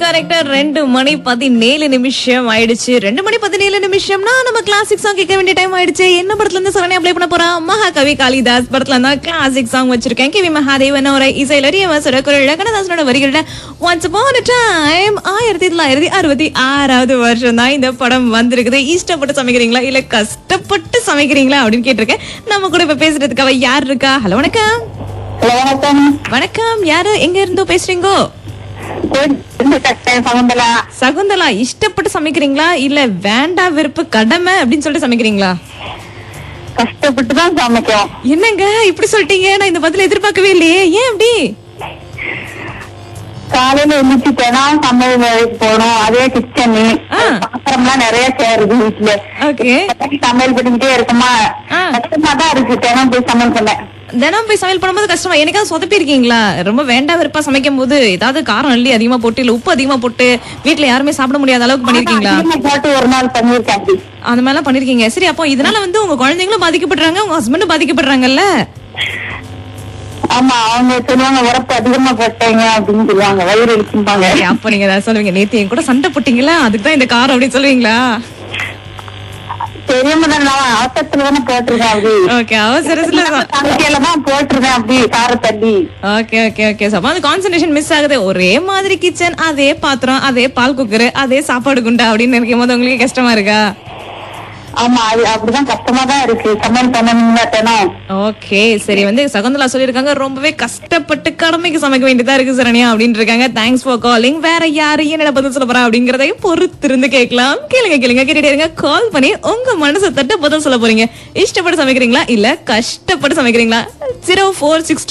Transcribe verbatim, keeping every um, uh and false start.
கரெக்டா ரெண்டு மணி பதினேழு நிமிஷம் ஆயிடுச்சு. ரெண்டு மணி பதினேழு நிமிஷம்னா நம்ம கிளாசிக் சாங் கேட்க வேண்டிய டைம் ஆயிடுச்சு. என்ன படத்துல இருந்து சரணி அப்ளை பண்ண போறா? மகாகவி காளிதாஸ் படத்துல தான் கிளாசிக் சாங் வச்சிருக்கேன். கே வி மகாதேவனோட இசையில ரியவசர குரல்ல கண்ணதாசனோட வரிகள்ல ஒன்ஸ் அபான் a time ஆயிரத்தி தொள்ளாயிரத்தி அறுபத்தி ஆறாவது வருஷம் தான் இந்த படம் வந்திருக்குது. இஷ்டப்பட்டு சமைக்கிறீங்களா இல்ல கஷ்டப்பட்டு சமைக்கிறீங்களா அப்படின்னு கேட்டிருக்கேன். நம்ம கூட இப்ப பேசுறதுக்காக யார் இருக்கா? ஹலோ வணக்கம். வணக்கம். வணக்கம். யாரு எங்க இருந்தோ பேசுறீங்கோ? சகுந்தலா. சகுந்தலா, இஷ்டப்பட்டு சமைக்கிறீங்களா இல்ல வேண்டா வெறுப்பு கடமை அப்படின்னு சொல்லிட்டு சமைக்கிறீங்களா? கஷ்டப்பட்டு தான் சமைக்கும். என்னங்க இப்படி சொல்லிட்டீங்க? நான் இந்த பதில எதிர்பார்க்கவே இல்லையே. ஏன் அப்படி? காலையில எழுந்துச்சு தினம் சமையல் வேலைக்கு போகணும். அதே கிச்சனு பாத்திரம் எல்லாம் நிறைய சேருது வீட்டுல. ஓகே. சமையல் பண்ணிக்கிட்டே இருக்குமா, கஷ்டமா தான் இருக்கு. தினம் போய் சமையல் பண்ண தினம் போய் சமையல் பண்ணும்போது கஷ்டமா? எனக்காவது சொதப்பி இருக்கீங்களா? ரொம்ப வேண்டா வெறுப்பா சமைக்கும் போது ஏதாவது காரம் அள்ளி அதிகமா போட்டு இல்ல உப்பு அதிகமா போட்டு வீட்டுல யாருமே சாப்பிட முடியாத அளவுக்கு பண்ணிருக்கீங்களா? போட்டு ஒரு நாள் பண்ணிருக்கேன். அந்த மாதிரி எல்லாம் பண்ணிருக்கீங்க. சரி, அப்போ இதனால வந்து உங்க குழந்தைங்களும் பாதிக்கப்படுறாங்க, உங்க ஹஸ்பண்டும் பாதிக்கப்படுறாங்கல்ல? ஆமா, அவங்க சொல்லுவாங்க உரப்பு அதிகமா போட்டீங்க அப்படின்னு சொல்லுவாங்க, வயிறு இழுக்கும்பாங்க. அப்ப நீங்க ஏதாவது சொல்லுவீங்க, நேத்து என் கூட சண்டை போட்டீங்களா அதுக்குதான் இந்த காரம் அப்படின்னு சொல்லுவீங்களா? தெரியாம நான் அவசரத்துல தானே போட்டிருக்கேன். அப்படி ஓகே, அவசரத்துல தான் போட்டிருக்கேன் அப்படி கார தள்ளி. Okay okay okay. அப்ப அந்த கான்சென்ட்ரேஷன் மிஸ் ஆகுது. ஒரே மாதிரி கிச்சன், அதே பாத்திரம், அதே பால் குக்கர், அதே சாப்பாடு குண்டா அப்படின்னு நினைக்கும் போது உங்களுக்கு கஷ்டமா இருக்கா? ஆமா, அது அப்படிதான் கஷ்டமா தான் இருக்கு சமையல் பண்ணணும்னா. ஓகே, சரி. வந்து சகுந்தலா சொல்லிருக்காங்க ரொம்பவே கஷ்டப்பட்டு கடமைக்கு சமைக்க வேண்டியதா இருக்கு சரண்யா அப்படின்னு இருக்காங்க. Thanks for calling. வேற யாரு என்ன பதில் சொல்ல போறா அப்படிங்கறதையும் பொறுத்திருந்து கேட்கலாம். கேளுங்க கேளுங்க கேட்டுட்டே இருங்க. கால் பண்ணி உங்க மனசை தட்ட பதில் சொல்ல போறீங்க. இஷ்டப்பட்டு சமைக்கிறீங்களா இல்ல கஷ்டப்பட்டு சமைக்கிறீங்களா? Zero four six